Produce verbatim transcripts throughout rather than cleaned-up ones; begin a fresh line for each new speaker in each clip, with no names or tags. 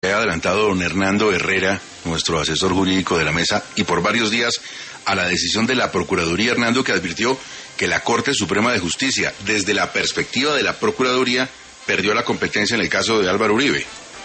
ha adelantado don Hernando Herrera, nuestro asesor jurídico de la mesa, y por varios días a la decisión de la Procuraduría, Hernando, que advirtió que la Corte Suprema de Justicia, desde la perspectiva de la Procuraduría, perdió la competencia en el caso de Álvaro Uribe.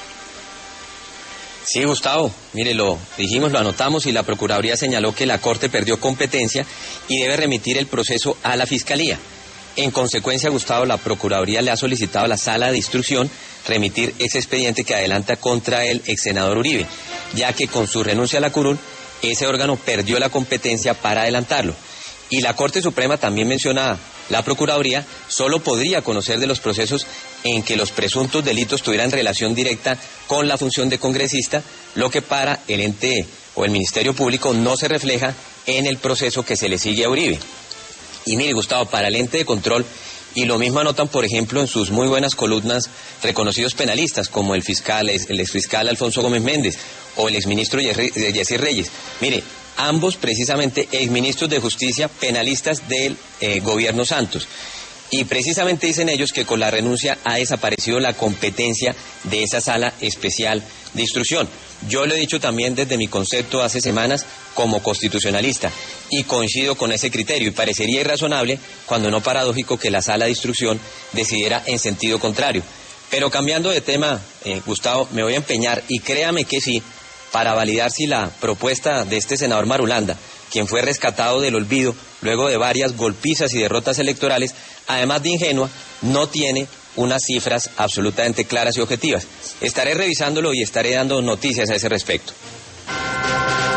Sí, Gustavo, mire, lo dijimos, lo anotamos y la Procuraduría señaló que la Corte perdió competencia y debe remitir el proceso a la Fiscalía. En consecuencia, Gustavo, la Procuraduría le ha solicitado a la Sala de Instrucción remitir ese expediente que adelanta contra el ex senador Uribe, ya que con su renuncia a la curul, ese órgano perdió la competencia para adelantarlo. Y la Corte Suprema también menciona, la Procuraduría solo podría conocer de los procesos en que los presuntos delitos tuvieran relación directa con la función de congresista, lo que para el ente o el Ministerio Público no se refleja en el proceso que se le sigue a Uribe. Y mire, Gustavo, para el ente de control, y lo mismo anotan, por ejemplo, en sus muy buenas columnas reconocidos penalistas, como el fiscal, el exfiscal Alfonso Gómez Méndez o el exministro Yesir Reyes. Mire, ambos precisamente exministros de Justicia penalistas del eh, gobierno Santos. Y precisamente dicen ellos que con la renuncia ha desaparecido la competencia de esa sala especial de instrucción. Yo lo he dicho también desde mi concepto hace semanas como constitucionalista y coincido con ese criterio y parecería irrazonable, cuando no paradójico, que la sala de instrucción decidiera en sentido contrario. Pero cambiando de tema, eh, Gustavo, me voy a empeñar, y créame que sí, para validar si la propuesta de este senador Marulanda, quien fue rescatado del olvido luego de varias golpizas y derrotas electorales, además de ingenua, no tiene unas cifras absolutamente claras y objetivas. Estaré revisándolo y estaré dando noticias a ese respecto.